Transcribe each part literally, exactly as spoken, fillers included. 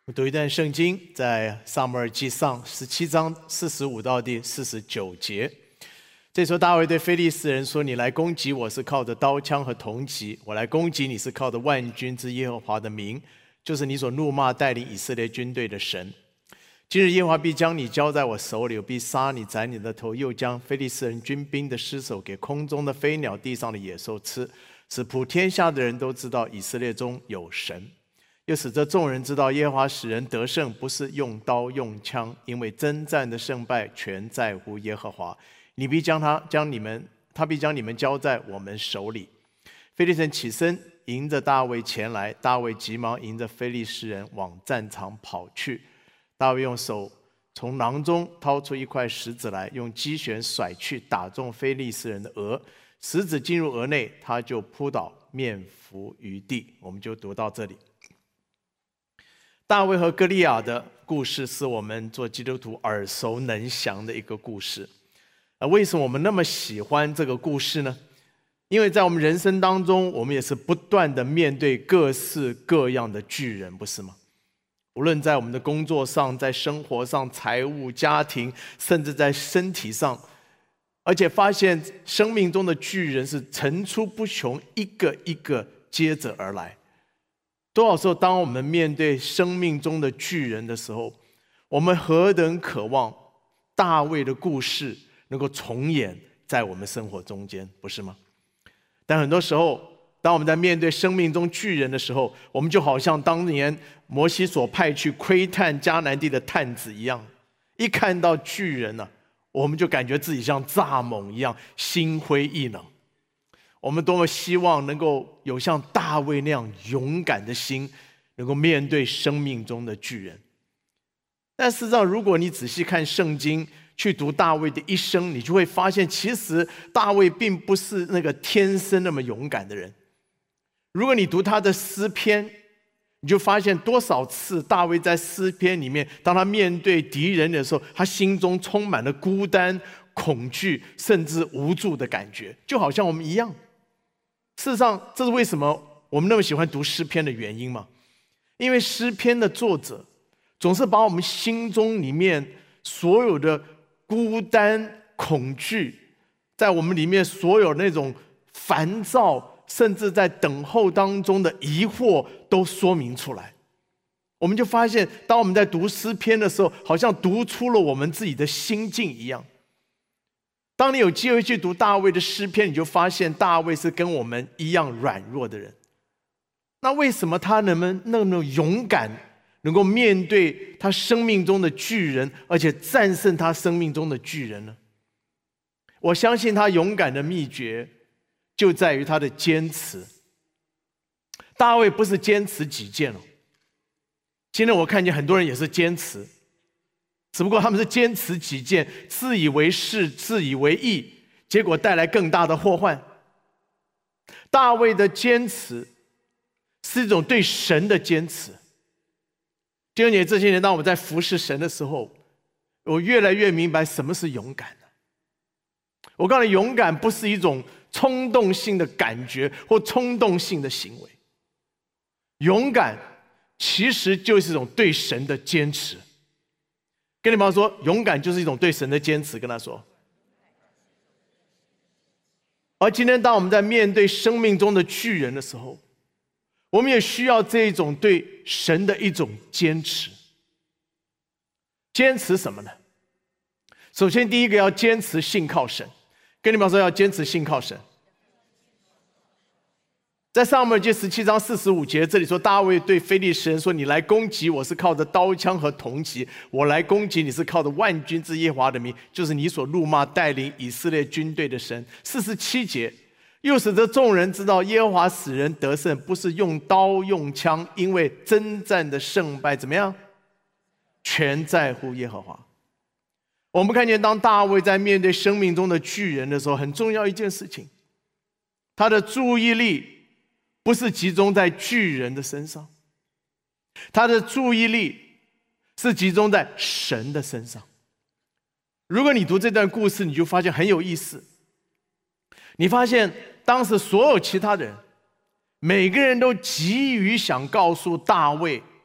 我读一段圣经，在撒母耳记上十七章四十五到第四十九节。这时候大卫对非利士人说：“你来攻击我是靠着刀枪和铜戟，我来攻击你是靠着万军之耶和华的名，就是你所怒骂带领以色列军队的神。今日耶和华必将你交在我手里，我必杀你，宰你的头，又将非利士人军兵的尸首给空中的飞鸟、地上的野兽吃，使普天下的人都知道以色列中有神。又使这众人知道耶和华使人得胜，不是用刀用枪，因为征战的胜败全在乎耶和华。你必将他将你们，他必将你们交在我们手里。”非利士人起身迎着大卫前来，大卫急忙迎着非利士人往战场跑去。大卫用手从囊中掏出一块石子来，用机旋甩去，打中非利士人的额。石子进入额内，他就扑倒，面伏于地。我们就读到这里。大卫和歌利亚的故事是我们做基督徒耳熟能详的一个故事。为什么我们那么喜欢这个故事呢？因为在我们人生当中，我们也是不断的面对各式各样的巨人，不是吗？无论在我们的工作上，在生活上，财务、家庭，甚至在身体上，而且发现生命中的巨人是层出不穷，一个一个接着而来。多少时候，当我们面对生命中的巨人的时候，我们何等渴望大卫的故事能够重演在我们生活中间，不是吗？但很多时候，当我们在面对生命中巨人的时候，我们就好像当年摩西所派去窥探迦南地的探子一样，一看到巨人啊，我们就感觉自己像蚱蜢一样心灰意冷。我们多么希望能够有像大卫那样勇敢的心，能够面对生命中的巨人。但事实上，如果你仔细看圣经，去读大卫的一生，你就会发现，其实大卫并不是那个天生那么勇敢的人。如果你读他的诗篇，你就发现多少次大卫在诗篇里面，当他面对敌人的时候，他心中充满了孤单、恐惧，甚至无助的感觉，就好像我们一样。事实上，这是为什么我们那么喜欢读诗篇的原因嘛？因为诗篇的作者总是把我们心中里面所有的孤单、恐惧，在我们里面所有那种烦躁，甚至在等候当中的疑惑，都说明出来。我们就发现，当我们在读诗篇的时候，好像读出了我们自己的心境一样。当你有机会去读大卫的诗篇，你就发现大卫是跟我们一样软弱的人。那为什么他能不能那么勇敢，能够面对他生命中的巨人，而且战胜他生命中的巨人呢？我相信他勇敢的秘诀就在于他的坚持。大卫不是坚持己见哦，今天我看见很多人也是坚持，只不过他们是坚持己见，自以为是，自以为义，结果带来更大的祸患。大卫的坚持是一种对神的坚持。弟兄姐妹，这些年当我们在服侍神的时候，我越来越明白什么是勇敢。我告诉你，勇敢不是一种冲动性的感觉或冲动性的行为，勇敢其实就是一种对神的坚持。跟你朋友说，勇敢就是一种对神的坚持，跟他说。而今天当我们在面对生命中的巨人的时候，我们也需要这一种对神的一种坚持。坚持什么呢？首先第一个要坚持信靠神，跟你们说要坚持信靠神。在撒母耳记十七章四十五节，这里说大卫对非利士人说：“你来攻击我是靠着刀枪和铜戟，我来攻击你是靠着万军之耶和华的名，就是你所怒骂带领以色列军队的神。”四十七节，又使这众人知道耶和华使人得胜，不是用刀用枪，因为征战的胜败怎么样？全在乎耶和华。我们看见，当大卫在面对生命中的巨人的时候，很重要一件事情，他的注意力不是集中在巨人的身上，他的注意力是集中在神的身上。如果你读这段故事，你就发现很有意思。你发现当时所有其他的人，每个人都急于想告诉大卫，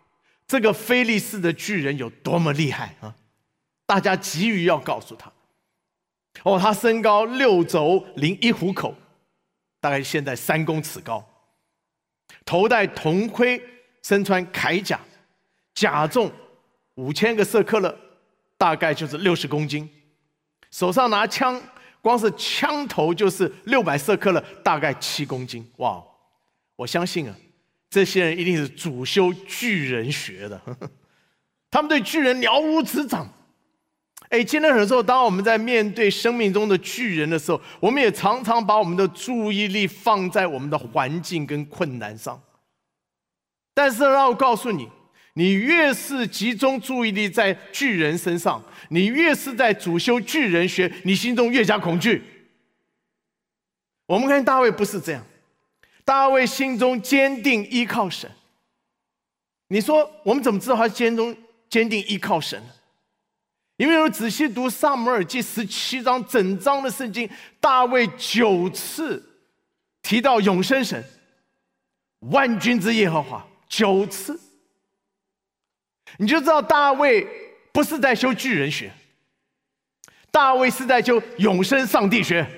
这个非利士的巨人有多么厉害啊！大家急于要告诉他。哦，他身高六肘零一虎口，大概现在三公尺高，头戴铜盔，身穿铠甲，甲重五千个舍克勒，大概就是六十公斤，手上拿枪，光是枪头就是六百舍克勒，大概七公斤。哇！我相信啊，这些人一定是主修巨人学的，呵呵，他们对巨人了如指掌。哎，今天很多时候，当我们在面对生命中的巨人的时候，我们也常常把我们的注意力放在我们的环境跟困难上。但是让我告诉你，你越是集中注意力在巨人身上，你越是在主修巨人学，你心中越加恐惧。我们看大卫不是这样，大卫心中坚定依靠神。你说我们怎么知道他心中坚定依靠神呢？因为我仔细读撒母耳记十七章整章的圣经，大卫九次提到永生神、万军之耶和华，九次，你就知道大卫不是在修巨人学，大卫是在修永生上帝学。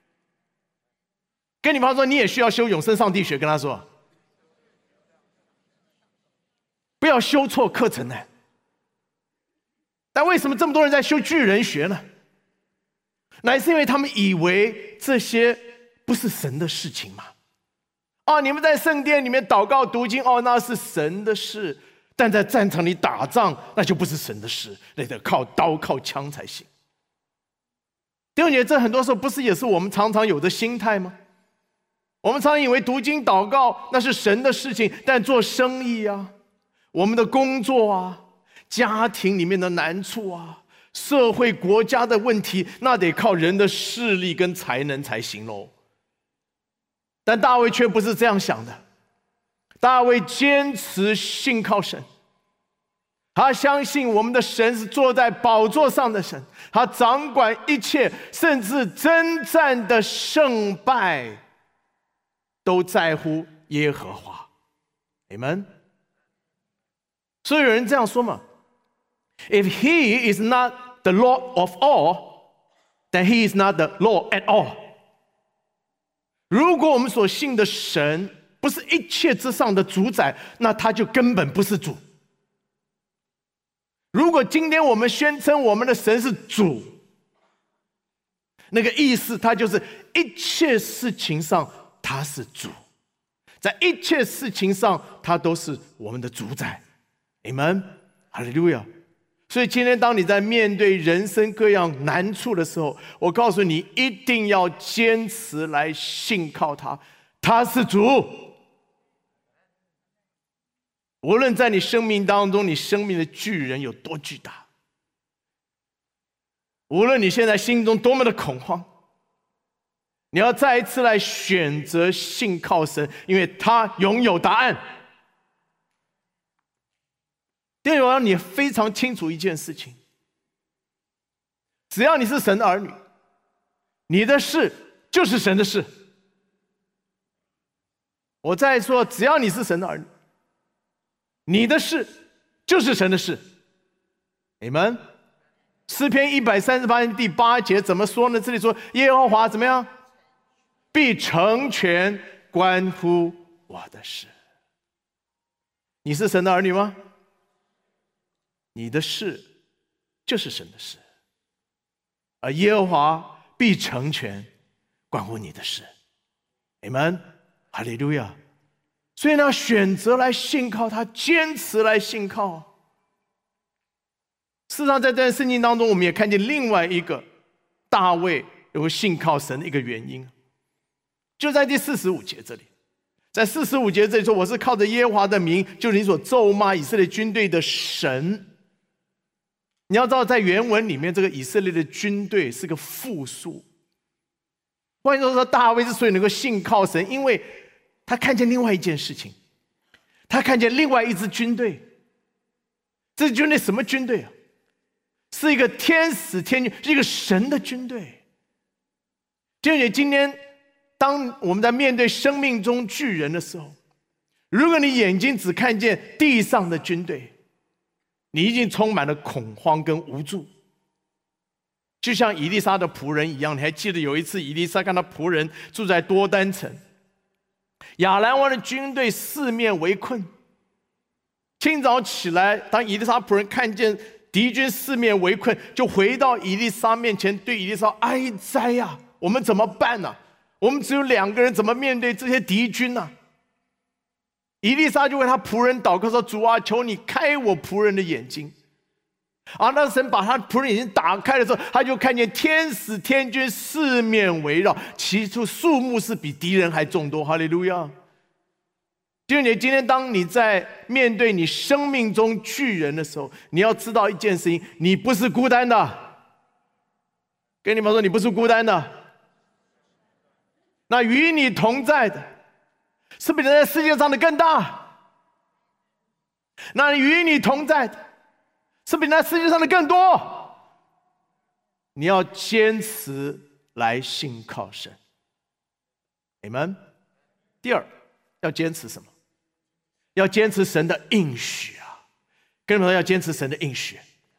跟你朋友说，你也需要修永生上帝学，跟他说，不要修错课程呢。但为什么这么多人在修巨人学呢？乃是因为他们以为这些不是神的事情嘛。哦，你们在圣殿里面祷告读经，哦，那是神的事；但在战场里打仗，那就不是神的事，那得靠刀靠枪才行。弟兄姐妹，这很多时候不是也是我们常常有的心态吗？我们常以为读经祷告那是神的事情，但做生意啊，我们的工作啊，家庭里面的难处啊，社会国家的问题，那得靠人的势力跟才能才行喽。但大卫却不是这样想的，大卫坚持信靠神，他相信我们的神是坐在宝座上的神，他掌管一切，甚至征战的胜败都在乎耶和华。Amen。所以有人这样说嘛， If he is not the Lord of all, then he is not the Lord at all。 如果我们所信的神不是一切之上的主宰，那他就根本不是主。如果今天我们宣称我们的神是主，那个意思他就是一切事情上他是主，在一切事情上他都是我们的主宰。 Amen， 哈利路亚。所以今天当你在面对人生各样难处的时候，我告诉你，一定要坚持来信靠他，他是主。无论在你生命当中，你生命的巨人有多巨大，无论你现在心中多么的恐慌，你要再一次来选择信靠神，因为他拥有答案。弟兄，我让你非常清楚一件事情，只要你是神的儿女，你的事就是神的事。我再说，只要你是神的儿女，你的事就是神的事。Amen。诗篇一百三十八篇第八节怎么说呢？这里说耶和华怎么样？必成全关乎我的事。你是神的儿女吗？你的事就是神的事，而耶和华必成全关乎你的事。Amen， 哈利路亚。所以呢，选择来信靠他，坚持来信靠。事实上，在这段圣经当中，我们也看见另外一个大卫有信靠神的一个原因，就在第四十五节这里。在四十五节这里说：“我是靠着耶和华的名，就是你所咒骂以色列军队的神。”你要知道，在原文里面，这个以色列的军队是个复数。换句话说，大卫之所以能够信靠神，因为他看见另外一件事情，他看见另外一支军队。这支军队什么军队啊？是一个天使天军，是一个神的军队。就姐，今天当我们在面对生命中巨人的时候，如果你眼睛只看见地上的军队， 你已经充满了恐慌跟无助，就像以利沙的仆人一样。你还记得有一次，以利沙看到仆人住在多丹城，亚兰王的军队四面围困。清早起来，当以利沙仆人看见敌军四面围困，就回到以利沙面前，对以利沙哀哉呀、啊！我们怎么办呢、啊？我们只有两个人，怎么面对这些敌军呢、啊？以利沙就为他仆人祷告说：“主啊，求你开我仆人的眼睛。”而那神把他仆人眼睛打开的时候，他就看见天使天军四面围绕，其中数目是比敌人还众多。哈利路亚！弟兄姐妹，今天当你在面对你生命中巨人的时候，你要知道一件事情：你不是孤单的。跟你们说，你不是孤单的。那与你同在的，是比你在世界上的更大。那与你同在的，是比你在世界上的更多。你要坚持来信靠神。Amen。第二，要坚持什么？要坚持神的应许啊！跟你们说，要坚持神的应许。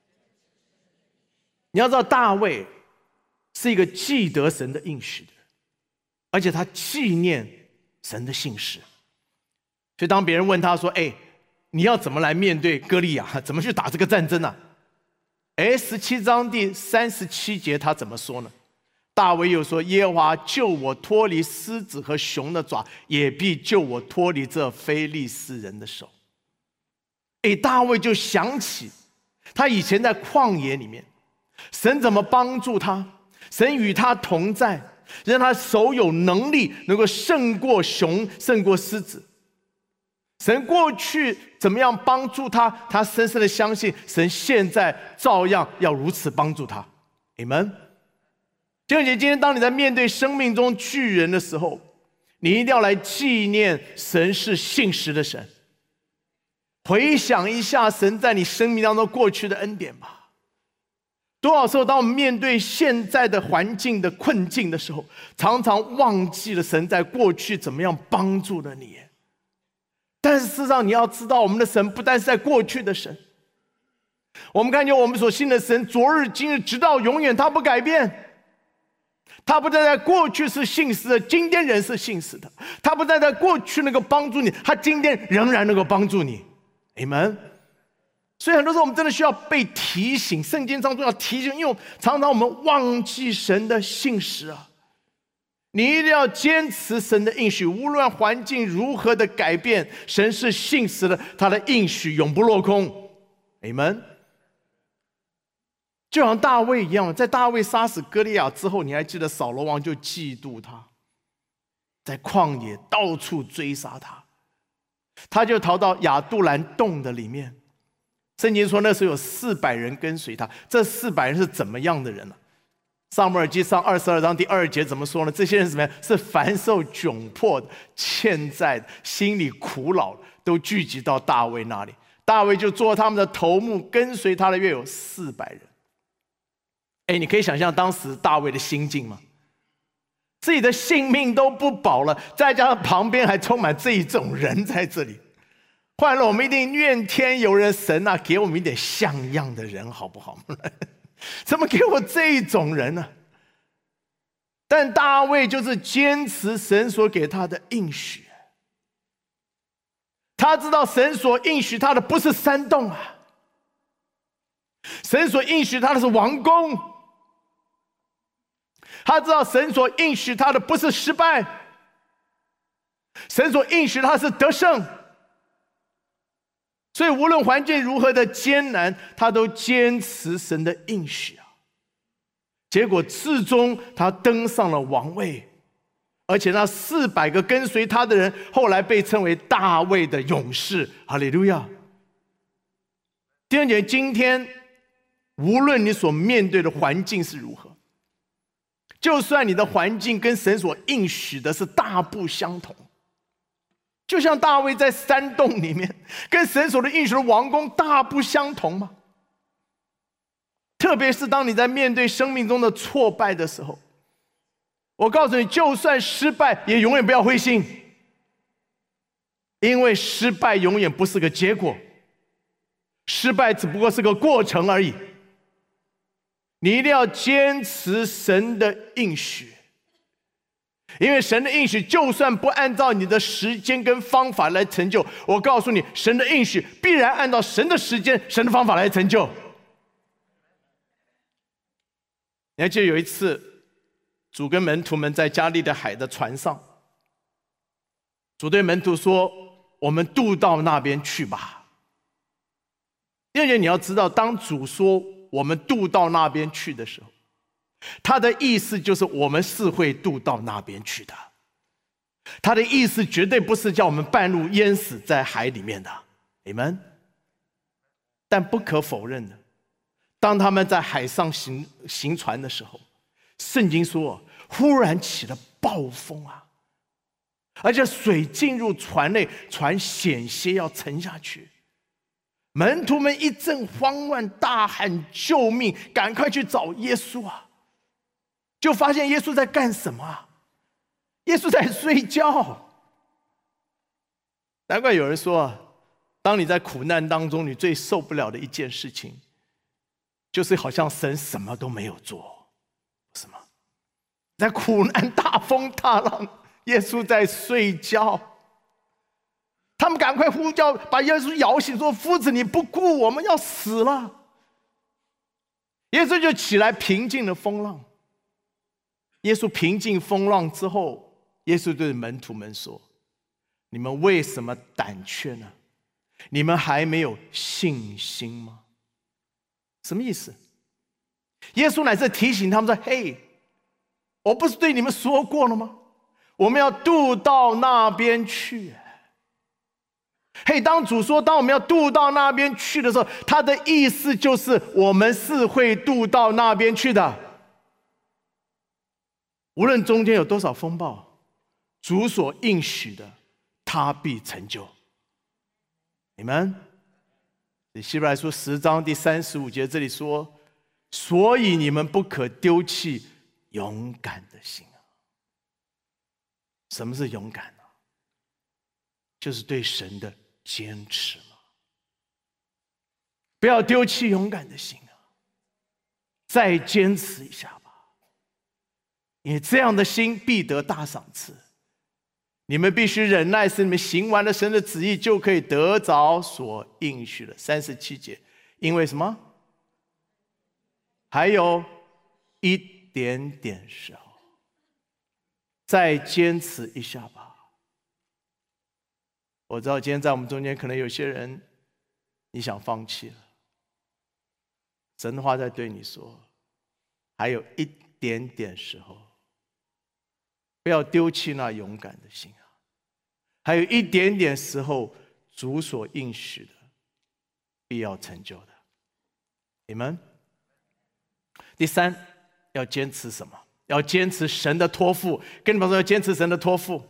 你要知道，大卫是一个记得神的应许的人，而且他纪念神的信实。所以当别人问他说：“哎，你要怎么来面对歌利亚？怎么去打这个战争啊？”哎，十七章第三十七节他怎么说呢？大卫又说：“耶和华救我脱离狮子和熊的爪，也必救我脱离这非利士人的手。”哎，大卫就想起他以前在旷野里面，神怎么帮助他，神与他同在，让他手有能力能够胜过熊，胜过狮子。神过去怎么样帮助他，他深深的相信神现在照样要如此帮助他。 Amen。 弟兄姐妹，今天当你在面对生命中巨人的时候，你一定要来纪念神是信实的神。回想一下神在你生命当中过去的恩典吧。多少时候当我们面对现在的环境的困境的时候，常常忘记了神在过去怎么样帮助了你。但是事实上你要知道，我们的神不但是在过去的神，我们看见我们所信的神昨日今日直到永远，他不改变。他不但在过去是信实的，今天仍是信实的。他不但在过去能够帮助你，他今天仍然能够帮助你。 Amen。 所以很多时候我们真的需要被提醒，圣经当中要提醒，因为常常我们忘记神的信实啊。你一定要坚持神的应许，无论环境如何的改变，神是信实的，他的应许永不落空。 Amen。 就像大卫一样，在大卫杀死歌利亚之后，你还记得扫罗王就嫉妒他，在旷野到处追杀他，他就逃到亚杜兰洞的里面。圣经说那时候有四百人跟随他，这四百人是怎么样的人呢、啊？撒母耳记上二十二章第二节怎么说呢？这些人是怎么样？是凡受窘迫的、欠债的、心里苦恼的，都聚集到大卫那里。大卫就做他们的头目，跟随他的约有四百人。哎，你可以想象当时大卫的心境吗？自己的性命都不保了，再加上旁边还充满这一种人在这里，换了我们一定怨天尤人，神啊，给我们一点像样的人好不好？怎么给我这一种人呢、啊？但大卫就是坚持神所给他的应许，他知道神所应许他的不是山洞啊，神所应许他的是王宫。他知道神所应许他的不是失败，神所应许他是得胜。所以无论环境如何的艰难，他都坚持神的应许啊。结果至终他登上了王位，而且那四百个跟随他的人后来被称为大卫的勇士。哈利路亚！弟兄姐妹，今天无论你所面对的环境是如何，就算你的环境跟神所应许的是大不相同，就像大卫在山洞里面，跟神所的应许的王宫大不相同吗？特别是当你在面对生命中的挫败的时候，我告诉你，就算失败，也永远不要灰心，因为失败永远不是个结果， 失败只不过是个过程而已。你一定要坚持神的应许，因为神的应许就算不按照你的时间跟方法来成就，我告诉你，神的应许必然按照神的时间、神的方法来成就。你还记得有一次，主跟门徒们在加利的海的船上，主对门徒说：“我们渡到那边去吧。”第二点，你要知道，当主说我们渡到那边去的时候，他的意思就是我们是会渡到那边去的。他的意思绝对不是叫我们半路淹死在海里面的。Amen。但不可否认的，当他们在海上行行船的时候，圣经说，忽然起了暴风啊，而且水进入船内，船险些要沉下去。门徒们一阵慌乱，大喊救命，赶快去找耶稣啊！就发现耶稣在干什么啊？耶稣在睡觉。难怪有人说啊，当你在苦难当中，你最受不了的一件事情，就是好像神什么都没有做，是吗？在苦难大风大浪，耶稣在睡觉。他们赶快呼叫，把耶稣摇醒，说：“夫子，你不顾我们要死了。”耶稣就起来平静了风浪。耶稣平静风浪之后，耶稣对门徒们说：“你们为什么胆怯呢？你们还没有信心吗？”什么意思？耶稣乃是提醒他们说：“嘿，我不是对你们说过了吗？我们要渡到那边去。”嘿，当主说当我们要渡到那边去的时候，他的意思就是我们是会渡到那边去的。无论中间有多少风暴，主所应许的，他必成就。你们希伯来书十章第三十五节这里说：“所以你们不可丢弃勇敢的心啊。”什么是勇敢呢？就是对神的坚持嘛。不要丢弃勇敢的心啊，再坚持一下吧，因为这样的心必得大赏赐。你们必须忍耐，使你们行完了神的旨意，就可以得着所应许的。三十七节，因为什么？还有一点点时候，再坚持一下吧。我知道今天在我们中间可能有些人你想放弃了，神的话在对你说，还有一点点时候，不要丢弃那勇敢的心啊！还有一点点时候，主所应许的必要成就的。你们第三，要坚持什么？要坚持神的托付。跟你们说，要坚持神的托付。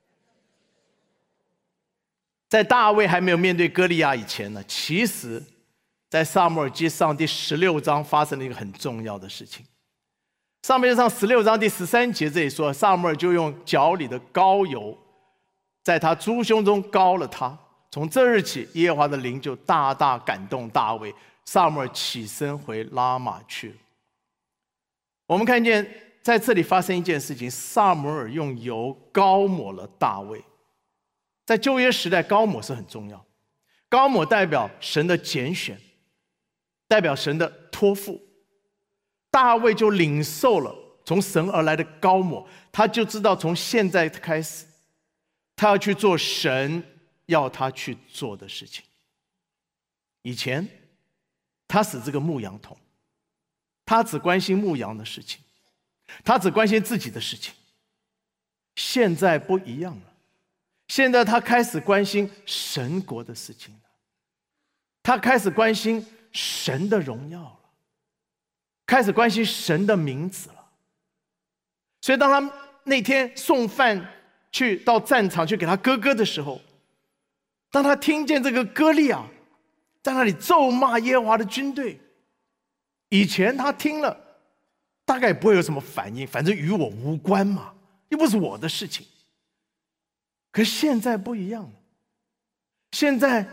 在大卫还没有面对歌利亚以前呢，其实在撒母耳记上第十六章发生了一个很重要的事情。撒母耳记上十六章第十三节这里说，撒母耳就用脚里的膏油在他猪胸中膏了他。从这日起，耶和华的灵就大大感动大卫，撒母耳起身回拉玛去了。我们看见在这里发生一件事情，撒母耳用油膏抹了大卫。在旧约时代，膏抹是很重要，膏抹代表神的拣选，代表神的托付。大卫就领受了从神而来的膏抹，他就知道从现在开始，他要去做神要他去做的事情。以前他使这个牧羊童，他只关心牧羊的事情，他只关心自己的事情。现在不一样了，现在他开始关心神国的事情了，他开始关心神的荣耀了，开始关心神的名字了。所以当他那天送饭去到战场去给他哥哥的时候，当他听见这个歌利亚在那里咒骂耶和华的军队，以前他听了大概也不会有什么反应，反正与我无关嘛，又不是我的事情。可是现在不一样了，现在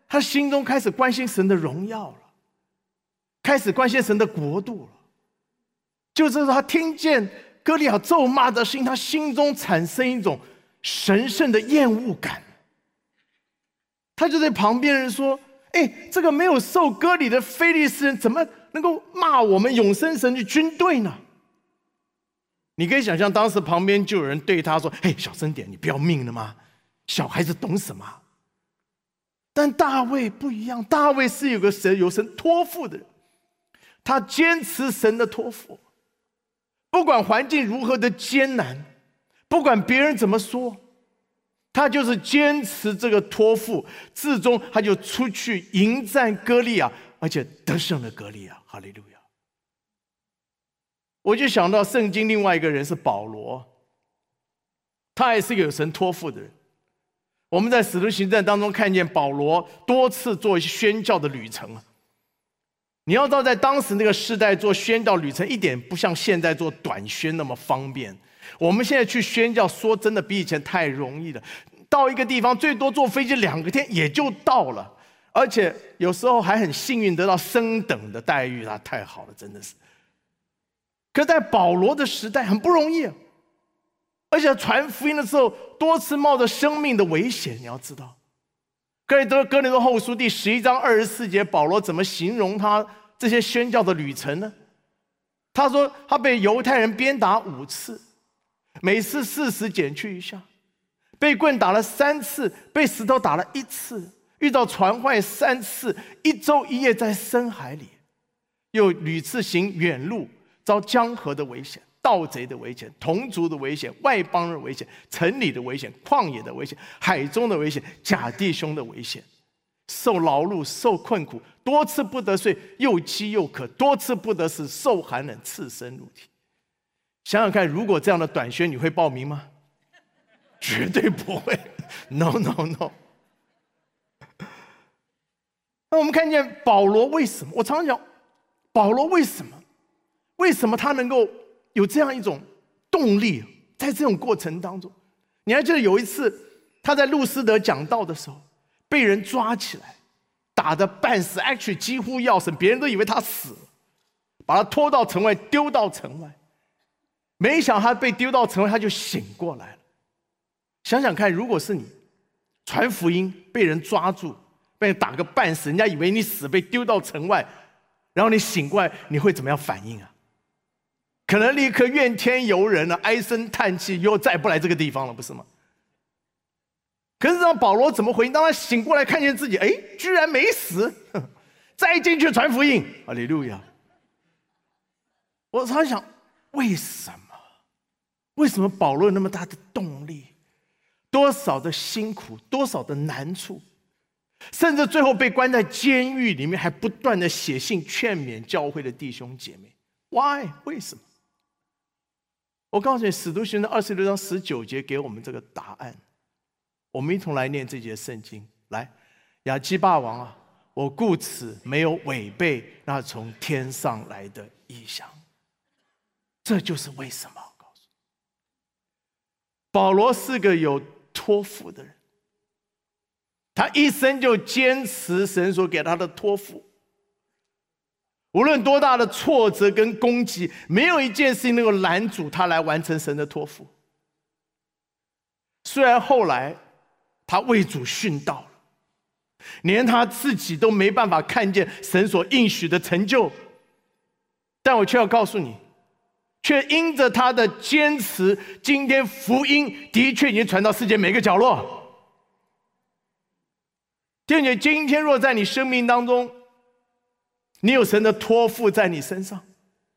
他心中开始关心神的荣耀了，开始关心神的国度了。就是他听见歌利亚咒骂的声音，他心中产生一种神圣的厌恶感。他就对旁边人说：哎，这个没有受割礼的非利士人怎么能够骂我们永生神的军队呢？你可以想象，当时旁边就有人对他说：嘿，小声点，你不要命了吗？小孩子懂什么？但大卫不一样，大卫是有个神有神托付的人，他坚持神的托付，不管环境如何的艰难，不管别人怎么说，他就是坚持这个托付，至终他就出去迎战歌利亚，而且得胜了歌利亚。哈利路亚！我就想到圣经另外一个人是保罗，他也是一个有神托付的人。我们在使徒行传当中看见保罗多次做一些宣教的旅程啊。你要知道，在当时那个时代做宣教旅程一点不像现在做短宣那么方便。我们现在去宣教，说真的比以前太容易了。到一个地方最多坐飞机两个天也就到了，而且有时候还很幸运得到升等的待遇，那太好了，真的是。可在保罗的时代很不容易啊，而且传福音的时候多次冒着生命的危险。你要知道，哥林多哥林多后书第十一章二十四节，保罗怎么形容他这些宣教的旅程呢？他说他被犹太人鞭打五次，每次四十减去一下，被棍打了三次，被石头打了一次，遇到船坏三次，一周一夜在深海里，又屡次行远路，遭江河的危险、盗贼的危险、同族的危险、外邦人的危险、城里的危险、旷野的危险、海中的危险、假弟兄的危险，受劳碌、受困苦，多次不得睡，又饥又渴，多次不得食，受寒冷，赤身露体。想想看，如果这样的短宣，你会报名吗？绝对不会。 No No No。 那我们看见保罗为什么，我常常讲保罗为什么为什么他能够有这样一种动力，在这种过程当中。你还记得有一次他在路斯德讲道的时候，被人抓起来打得半死， actually 几乎要死，别人都以为他死了，把他拖到城外，丢到城外。没想到他被丢到城外，他就醒过来了。想想看，如果是你传福音被人抓住，被人打个半死，人家以为你死，被丢到城外，然后你醒过来，你会怎么样反应啊？可能立刻怨天尤人了，唉声叹气，以后再不来这个地方了，不是吗？可是让保罗怎么回应？当他醒过来，看见自己，哎，居然没死，再进去传福音，哈利路亚！我常想，为什么？为什么保罗有那么大的动力？多少的辛苦，多少的难处，甚至最后被关在监狱里面，还不断的写信劝勉教会的弟兄姐妹。Why？ 为什么？我告诉你，使徒行传二十六章十九节给我们这个答案。我们一同来念这节圣经。来，亚基霸王啊，我故此没有违背那从天上来的异象。这就是为什么。我告诉你，保罗是个有托付的人，他一生就坚持神所给他的托付。无论多大的挫折跟攻击，没有一件事情能够拦阻他来完成神的托付。虽然后来他为主殉道了，连他自己都没办法看见神所应许的成就，但我却要告诉你，却因着他的坚持，今天福音的确已经传到世界每个角落。弟兄姐妹，今天若在你生命当中，你有神的托付在你身上，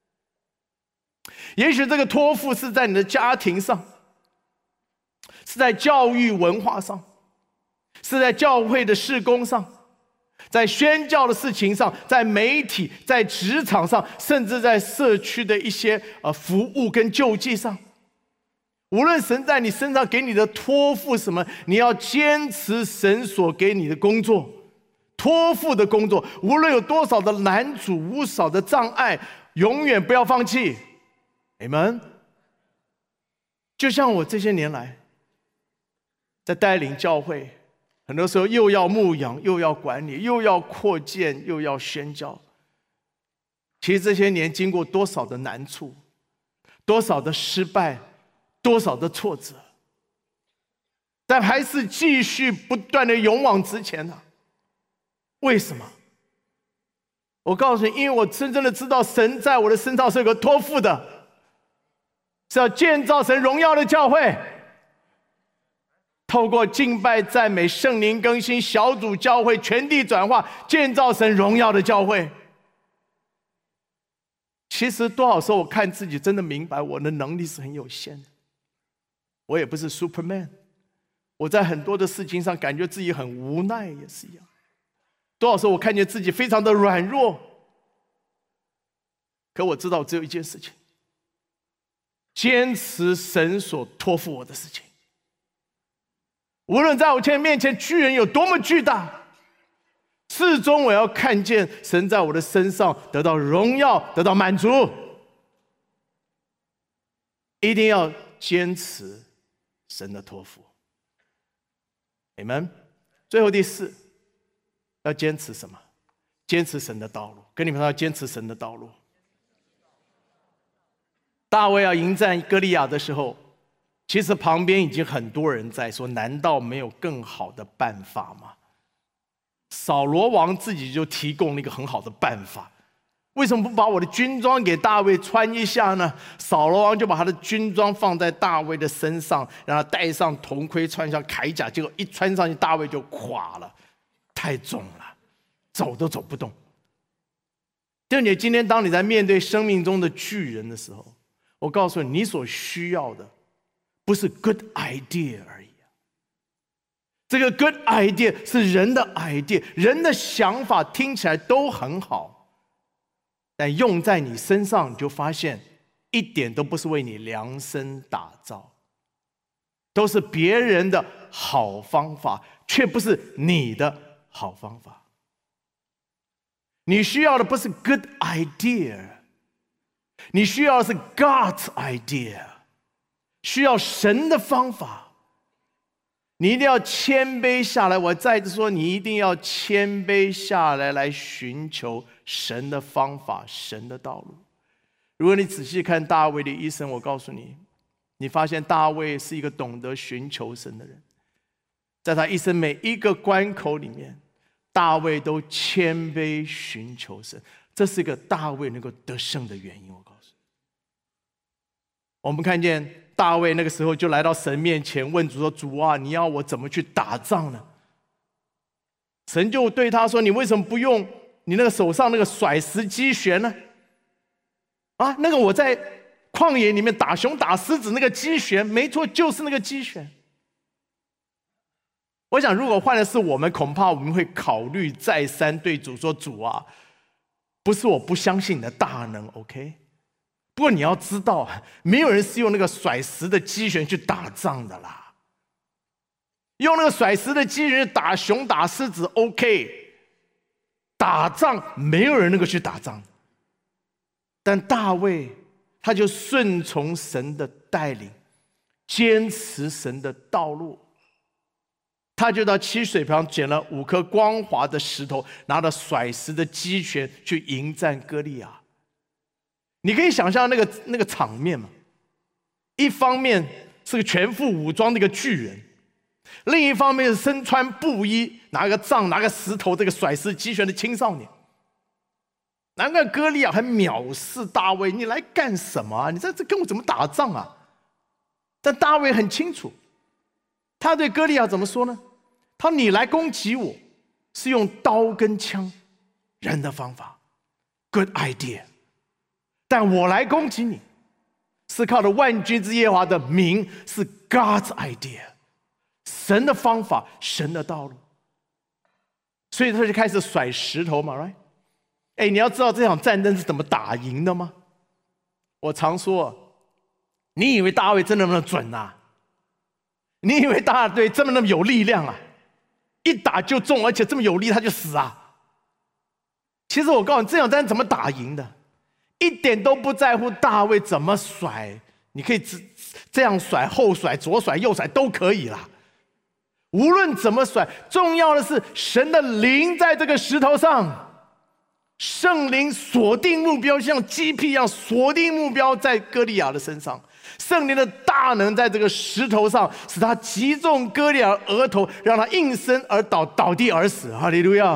也许这个托付是在你的家庭上，是在教育文化上，是在教会的事工上，在宣教的事情上，在媒体，在职场上，甚至在社区的一些呃服务跟救济上。无论神在你身上给你的托付什么，你要坚持神所给你的工作，托付的工作，无论有多少的难阻，多少的障碍，永远不要放弃。Amen。就像我这些年来在带领教会， 很多时候又要牧养，又要管理，又要扩建，又要宣教。其实这些年经过多少的难处，多少的失败，多少的挫折，但还是继续不断的勇往直前呢、啊？为什么？我告诉你，因为我真正的知道神在我的身上是有个托付的，是要建造神荣耀的教会，透过敬拜赞美、圣灵更新、小组教会、全地转化，建造神荣耀的教会。其实多少时候我看自己真的明白我的能力是很有限的，我也不是 Superman， 我在很多的事情上感觉自己很无奈，也是一样。多少时候我看见自己非常的软弱，可我知道只有一件事情，坚持神所托付我的事情。无论在我面前巨人有多么巨大，最终我要看见神在我的身上得到荣耀，得到满足。一定要坚持神的托付。你们最后第四，要坚持什么？坚持神的道路。跟你们说，要坚持神的道路。大卫要迎战歌利亚的时候，其实旁边已经很多人在说，难道没有更好的办法吗？扫罗王自己就提供了一个很好的办法，为什么不把我的军装给大卫穿一下呢？扫罗王就把他的军装放在大卫的身上，让他戴上铜盔，穿上铠甲，结果一穿上去，大卫就垮了，太重了，走都走不动。弟兄姐妹，今天当你在面对生命中的巨人的时候，我告诉你，你所需要的不是 good idea 而已。这个 good idea 是人的 idea， 人的想法听起来都很好，但用在你身上，你就发现一点都不是为你量身打造，都是别人的好方法，却不是你的好方法。你需要的不是 good idea， 你需要的是 God's idea， 需要神的方法。你一定要谦卑下来，我再次说，你一定要谦卑下来，来寻求神的方法、神的道路。如果你仔细看大卫的一生，我告诉你，你发现大卫是一个懂得寻求神的人，在他一生每一个关口里面，大卫都谦卑寻求神，这是一个大卫能够得胜的原因。我告诉你，我们看见大卫那个时候就来到神面前，问主说：“主啊，你要我怎么去打仗呢？”神就对他说：“你为什么不用你那个手上那个甩石机旋呢？啊，那个我在旷野里面打熊打狮子那个机旋，没错，就是那个机旋。”我想，如果换的是我们，恐怕我们会考虑再三，对主说：“主啊，不是我不相信你的大能 ，OK。”不过你要知道，没有人是用那个甩石的机旋去打仗的啦。用那个甩石的机旋去打熊打狮子 OK， 打仗没有人能够去打仗。但大卫他就顺从神的带领，坚持神的道路。他就到七水旁捡了五颗光滑的石头，拿着甩石的机旋去迎战歌利亚。你可以想象那个那个场面吗？一方面是个全副武装的一个巨人，另一方面是身穿布衣、拿个杖、拿个石头、这个甩石击拳的青少年。难怪歌利亚很藐视大卫，你来干什么啊？你在这跟我怎么打仗啊？但大卫很清楚，他对歌利亚怎么说呢？他说：“你来攻击我，是用刀跟枪，人的方法 ，good idea。”但我来攻击你，是靠着万军之耶和华的名，是 God's idea， 神的方法，神的道路。所以他就开始甩石头嘛 ，right？ 哎，你要知道这场战争是怎么打赢的吗？我常说，你以为大卫真的那么准啊？你以为大卫这么那么有力量啊？一打就中，而且这么有力，他就死啊？其实我告诉你，这场战争怎么打赢的？一点都不在乎大卫怎么甩，你可以这样甩、后甩、左甩、右甩都可以啦。 无论怎么甩，重要的是神的灵在这个石头上，圣灵锁定目标，像鸡皮一样锁定目标在歌利亚的身上。圣灵的大能在这个石头上，使他击中歌利亚额头，让他应声而倒，倒地而死。哈利路亚！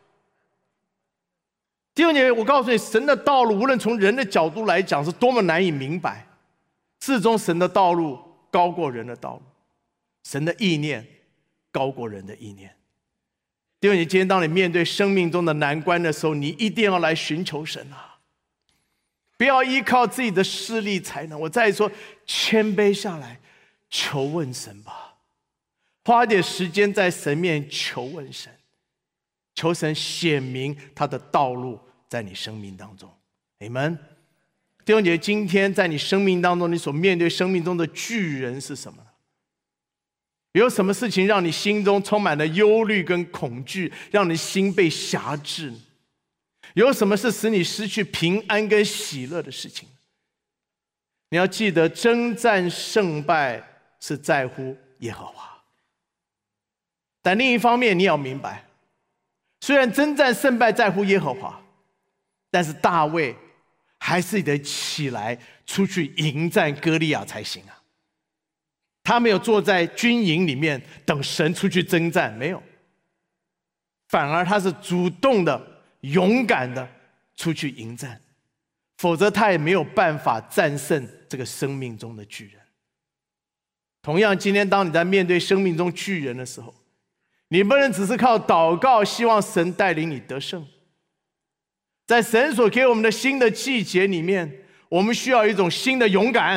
弟兄姐妹，我告诉你，神的道路无论从人的角度来讲是多么难以明白，至终神的道路高过人的道路，神的意念高过人的意念。弟兄姐妹，今天当你面对生命中的难关的时候，你一定要来寻求神啊！不要依靠自己的势力才能。我再说，谦卑下来，求问神吧，花点时间在神面前求问神，求神显明他的道路在你生命当中。阿们。弟兄姐妹，今天在你生命当中，你所面对生命中的巨人是什么呢？有什么事情让你心中充满了忧虑跟恐惧，让你心被辖制？有什么是使你失去平安跟喜乐的事情？你要记得，征战胜败是在乎耶和华。但另一方面，你要明白，虽然征战胜败在乎耶和华，但是大卫还是得起来出去迎战歌利亚才行啊。他没有坐在军营里面等神出去征战，没有，反而他是主动的勇敢的出去迎战，否则他也没有办法战胜这个生命中的巨人。同样，今天当你在面对生命中巨人的时候，你不能只是靠祷告希望神带领你得胜。在神所给我们的新的季节里面，我们需要一种新的勇敢。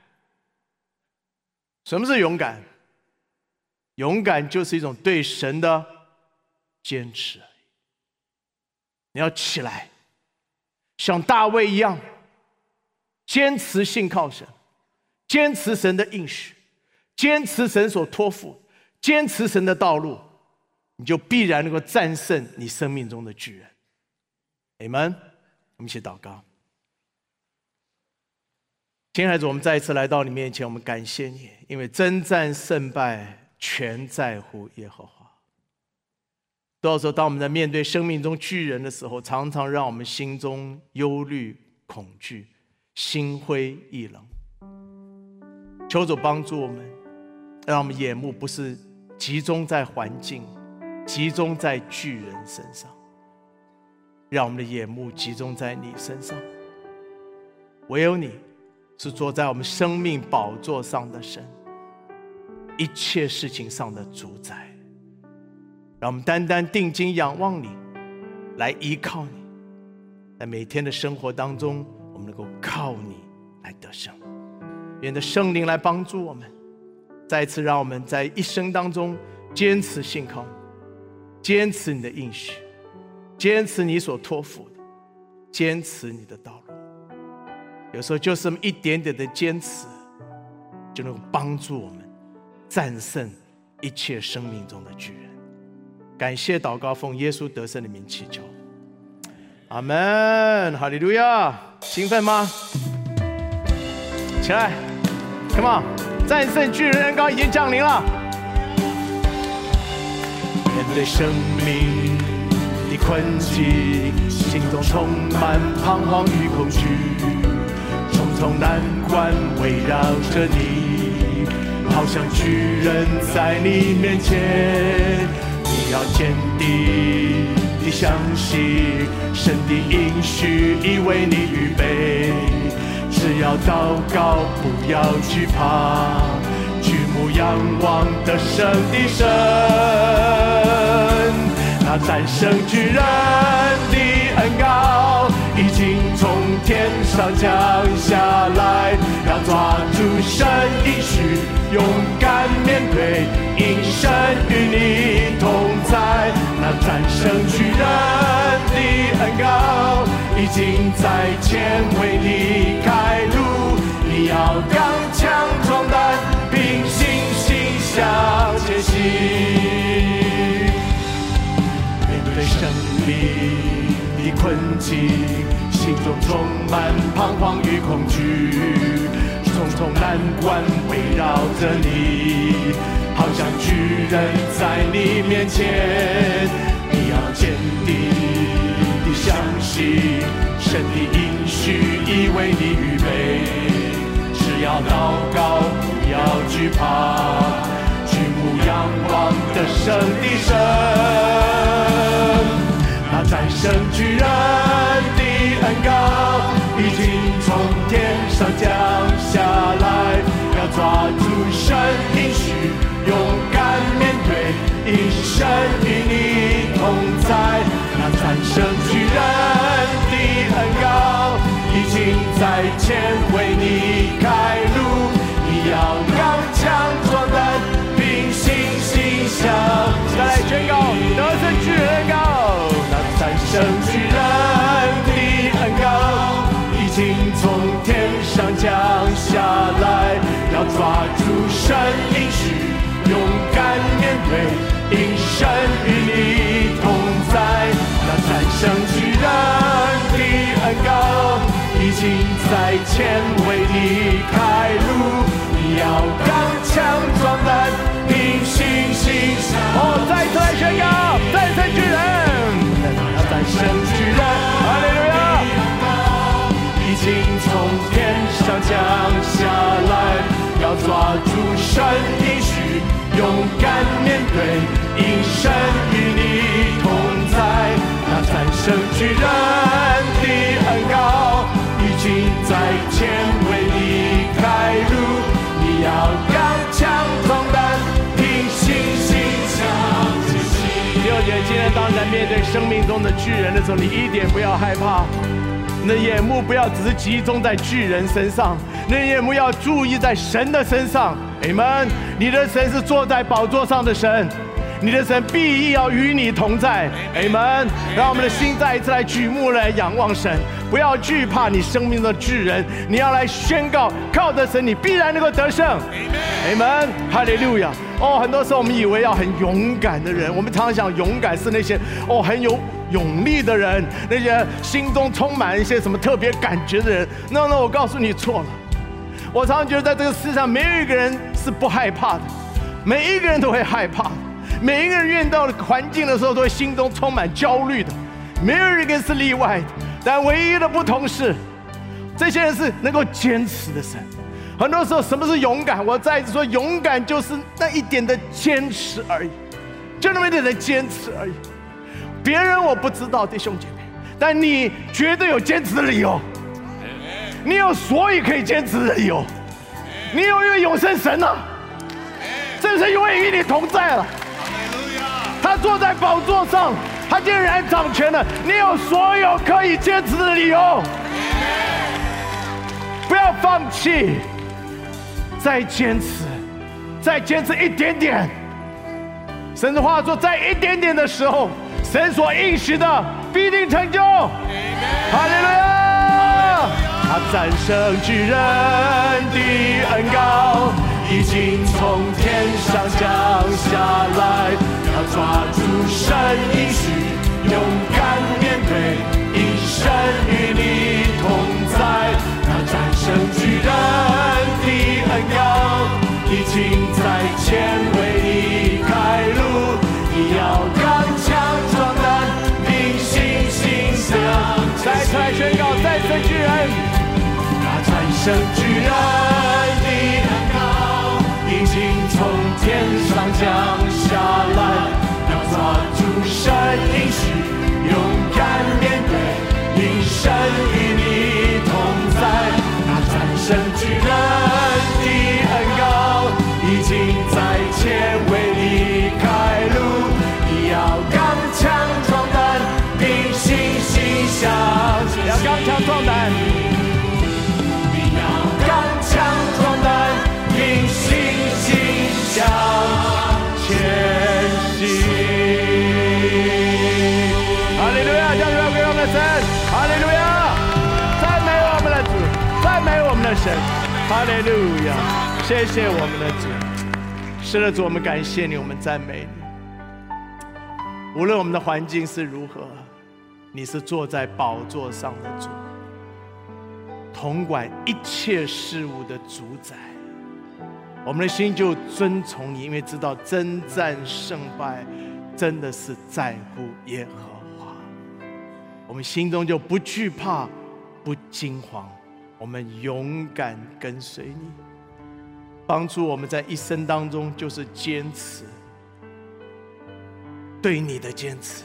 什么是勇敢？勇敢就是一种对神的坚持。你要起来，像大卫一样，坚持信靠神，坚持神的应许，坚持神所托付，坚持神的道路，你就必然能够战胜你生命中的巨人。阿们。我们一起祷告。亲爱的孩子，我们再一次来到你面前，我们感谢你，因为征战胜败全在乎耶和华。多少时候，当我们在面对生命中巨人的时候，常常让我们心中忧虑、恐惧，心灰意冷。求主帮助我们，让我们眼目不是集中在环境，集中在巨人身上，让我们的眼目集中在你身上。唯有你是坐在我们生命宝座上的神，一切事情上的主宰。让我们单单定睛仰望你，来依靠你，在每天的生活当中，我们能够靠你来得胜。愿的圣灵来帮助我们，再一次让我们在一生当中坚持信靠你，坚持你的应许，坚持你所托付的，坚持你的道路。有时候就是这么一点点的坚持，就能够帮助我们战胜一切生命中的巨人。感谢祷告，奉耶稣得胜的名祈求，阿们，哈利路亚！兴奋吗？起来 ，Come on！ 战胜巨人恩膏已经降临了。面对生命的困境，心中充满彷徨与恐惧，重重难关围绕着你，好像巨人在你面前。你要坚定地相信，神的应许已为你预备。只要祷告，不要惧怕，举目仰望得胜的神，那战胜巨人的恩膏已经从天上降下来，要抓住神应许，勇敢面对，因神与你同在。那战胜巨人的恩膏已经在前为你开路，你要刚强壮胆，并信心向前行。面对生命的困境，心中充满彷徨与恐惧，重重难关围绕着你， 好像巨人在你面前。你要坚定地相信，神的应许已为你预备。只要祷告，不要惧怕，举目仰望得胜的神，那战胜巨人的恩膏已经从天上降下来。要抓住神应许，勇敢面对，因神与你同在。那战胜巨人的恩膏已经在前为你开路。你要刚强壮胆，凭信心向前。再来宣告得胜巨人恩膏，那战胜巨人的恩膏已经从天上降下来。要抓住神应许，勇敢面对，因神与你同在。那战胜巨人的恩膏已经在前为你开路。你要刚强壮胆，凭信心向前。哦，再次来宣告战胜巨人，要战胜巨人，哈利路亚！已经从天上降下来。要抓住神应许，勇敢面对，因神与你同在。那战胜巨人的恩膏已经在前为你开路。你要刚强壮胆，凭信心向前行。第二节，今天当你在面对生命中的巨人的时候，你一点不要害怕，你的眼目不要只是集中在巨人身上，你的眼目要注意在神的身上。Amen， 你的神是坐在宝座上的神，你的神必要与你同在。Amen， 让我们的心再一次来举目来仰望神，不要惧怕你生命的巨人，你要来宣告，靠着神你必然能够得胜。Amen， 哈利路亚。哦，很多时候我们以为要很勇敢的人，我们常常想勇敢是那些哦很有勇力的人，那些心中充满一些什么特别感觉的人。那那我告诉你错了。我常常觉得在这个世上没有一个人是不害怕的，每一个人都会害怕的，每一个人遇到环境的时候都会心中充满焦虑的，没有一个人是例外的。但唯一的不同是，这些人是能够坚持的神。很多时候什么是勇敢？我再一次说，勇敢就是那一点的坚持而已，就那么一点的坚持而已。别人我不知道，弟兄姐妹，但你绝对有坚持的理由，你有所以可以坚持的理由，你有一位永生神啊，这神永远与你同在了，他坐在宝座上，他竟然掌权了，你有所有可以坚持的理由，不要放弃，再坚持，再坚持一点点。神的话说，在一点点的时候，神所应许的必定成就。哈利路亚！他战胜巨人的恩膏已经从天上降下来，要抓住神应许，勇敢面对，因神与你同在。那战胜巨人的恩膏已经在前为你开路，你要刚强壮胆，凭信心向前。再次来宣告，战胜巨人，那战胜巨人的恩膏已经从天上降下来，要抓住神应许，勇敢面对，因神与你同在。那战胜巨人的恩膏已经在前为你开路，你要刚强壮胆，凭信心向前。要刚强壮胆，你要刚强壮胆，凭信心向前行。哈利路亚！将荣耀归我们的神。哈利路亚！赞美我们的主，赞美我们的神。哈利路亚！谢谢我们的主。是的，主，我们感谢你，我们赞美你。无论我们的环境是如何，你是坐在宝座上的主，统管一切事物的主宰。 我们的心就遵从你，因为知道征战胜败真的是在乎耶和华。我们心中就不惧怕，不惊慌，我们勇敢跟随你，帮助我们在一生当中就是坚持，对你的坚持，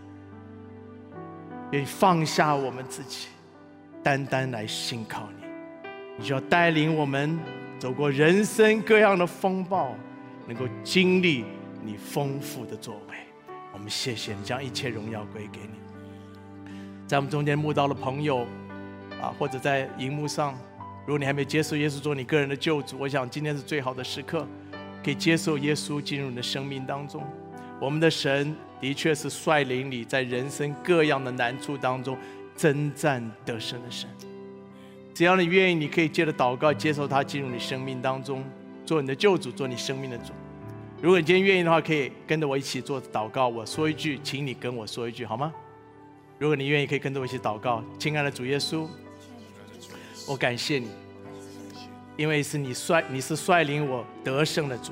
愿意放下我们自己，单单来信靠你。你就要带领我们走过人生各样的风暴，能够经历你丰富的作为。我们谢谢你，将一切荣耀归给你。在我们中间慕道的朋友啊，或者在荧幕上，如果你还没接受耶稣做你个人的救主，我想今天是最好的时刻，可以接受耶稣进入你的生命当中。我们的神的确是率领你在人生各样的难处当中征战得胜的神。只要你愿意，你可以借着祷告接受他进入你生命当中，做你的救主，做你生命的主。如果你今天愿意的话，可以跟着我一起做祷告。我说一句，请你跟我说一句，好吗？如果你愿意，可以跟着我一起祷告。亲爱的主耶稣，我感谢你，因为是你率你是率领我得胜的主。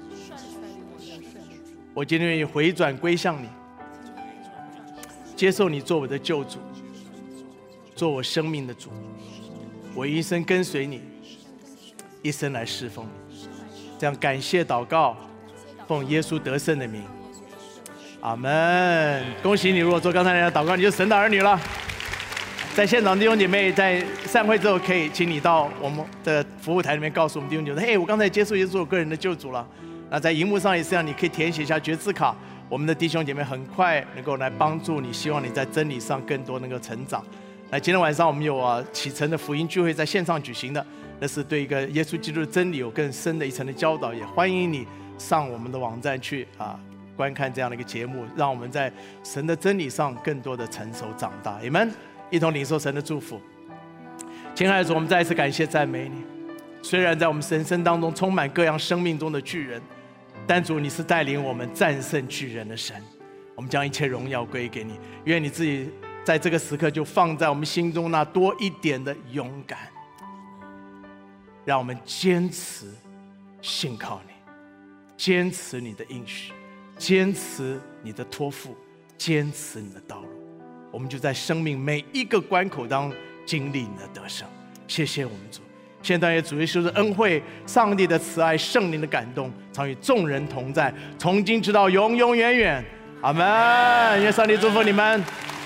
我今天愿意回转归向你，接受你做我的救主，做我生命的主。我一生跟随你，一生来侍奉你。这样感谢祷告，奉耶稣得胜的名，阿们。恭喜你，如果做刚才那样的祷告，你就神的儿女了。在现场弟兄姐妹，在散会之后，可以请你到我们的服务台里面告诉我们弟兄姐妹，嘿，我刚才接受耶稣做我个人的救主了。那在荧幕上也是这样，你可以填写一下决志卡，我们的弟兄姐妹很快能够来帮助你，希望你在真理上更多能够成长。那今天晚上我们有啊启程的福音聚会在线上举行的，那是对一个耶稣基督的真理有更深的一层的教导，也欢迎你上我们的网站去啊观看这样的一个节目，让我们在神的真理上更多的成熟长大。你们一同领受神的祝福。亲爱的主，我们再一次感谢赞美你。虽然在我们人生当中充满各样生命中的巨人，但主你是带领我们战胜巨人的神。我们将一切荣耀归给你，愿你自己在这个时刻就放在我们心中那多一点的勇敢，让我们坚持信靠你，坚持你的应许，坚持你的托付，坚持你的道路。我们就在生命每一个关口当中经历你的得胜。谢谢我们主，现在也主耶稣的恩惠、上帝的慈爱、圣灵的感动，常与众人同在，从今直到永永远远。阿们。愿上帝祝福你们。